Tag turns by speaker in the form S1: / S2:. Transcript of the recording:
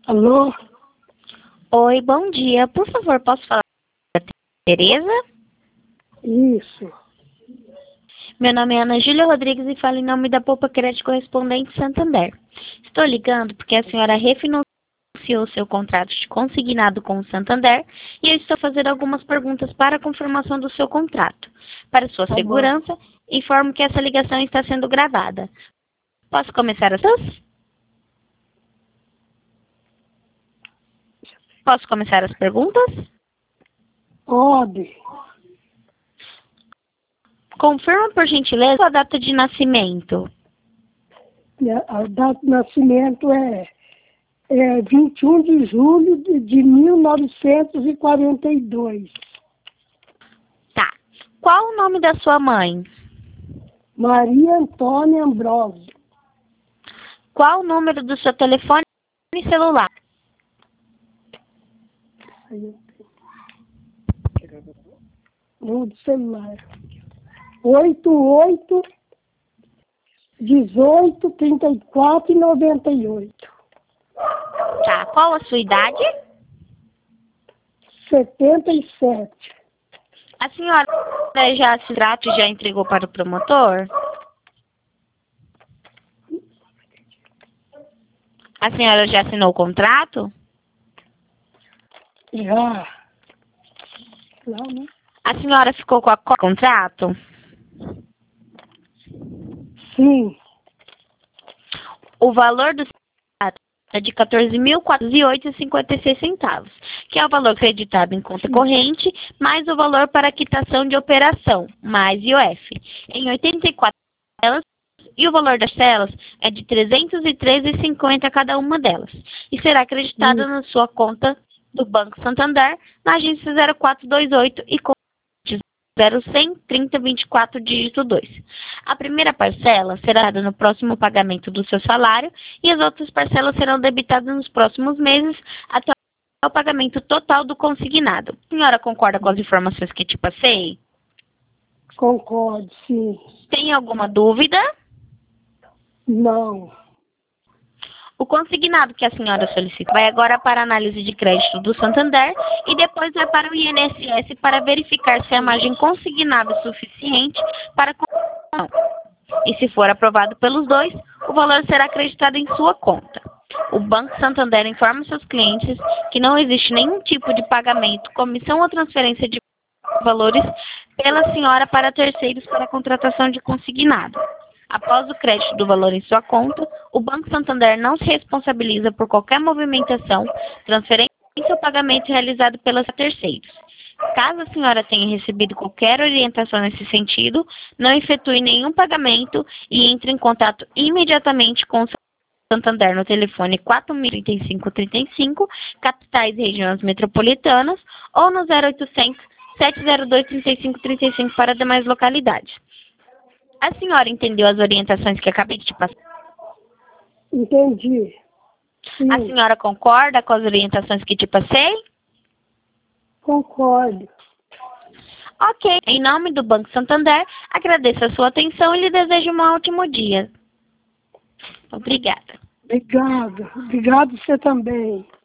S1: Alô?
S2: Oi, bom dia. Por favor, posso falar com a Tereza?
S1: Isso.
S2: Meu nome é Ana Júlia Rodrigues e falo em nome da Poupa Crédito Correspondente Santander. Estou ligando porque a senhora refinanciou seu contrato de consignado com o Santander e eu estou fazendo algumas perguntas para a confirmação do seu contrato. Para sua segurança, informo que essa ligação está sendo gravada. Posso começar as perguntas?
S1: Pode.
S2: Confirma, por gentileza, a data de nascimento.
S1: A data de nascimento é 21 de julho de 1942.
S2: Tá. Qual o nome da sua mãe?
S1: Maria Antônia Ambrosio.
S2: Qual o número do seu telefone celular?
S1: Número do celular. 88 18 34 98.
S2: Tá. Qual a sua idade?
S1: 77.
S2: A senhora já se trata e já entregou para o promotor? A senhora já assinou o contrato?
S1: Já. Não, né?
S2: A senhora ficou com a cópia do contrato?
S1: Sim.
S2: O valor do contrato é de R$ 14.408,56, que é o valor creditado em conta corrente, mais o valor para quitação de operação, mais IOF, em 84 delas, e o valor das celas é de R$ 313,50 cada uma delas, e será acreditada na sua conta do Banco Santander, na agência 0428 e com 0100-3024, dígito 2. A primeira parcela será dada no próximo pagamento do seu salário e as outras parcelas serão debitadas nos próximos meses até o pagamento total do consignado. A senhora concorda com as informações que te passei?
S1: Concordo, sim.
S2: Tem alguma dúvida?
S1: Não.
S2: O consignado que a senhora solicita vai agora para a análise de crédito do Santander e depois vai para o INSS para verificar se a margem consignada é suficiente para a. E se for aprovado pelos dois, o valor será acreditado em sua conta. O Banco Santander informa seus clientes que não existe nenhum tipo de pagamento, comissão ou transferência de valores pela senhora para terceiros para a contratação de consignado. Após o crédito do valor em sua conta, o Banco Santander não se responsabiliza por qualquer movimentação, transferência ou pagamento realizado pelos terceiros. Caso a senhora tenha recebido qualquer orientação nesse sentido, não efetue nenhum pagamento e entre em contato imediatamente com o Santander no telefone 403535, capitais e regiões metropolitanas, ou no 0800 702 3535 para demais localidades. A senhora entendeu as orientações que acabei de te passar?
S1: Entendi. Sim.
S2: A senhora concorda com as orientações que te passei?
S1: Concordo.
S2: Ok. Em nome do Banco Santander, agradeço a sua atenção e lhe desejo um ótimo dia. Obrigada.
S1: Obrigado. Obrigado você também.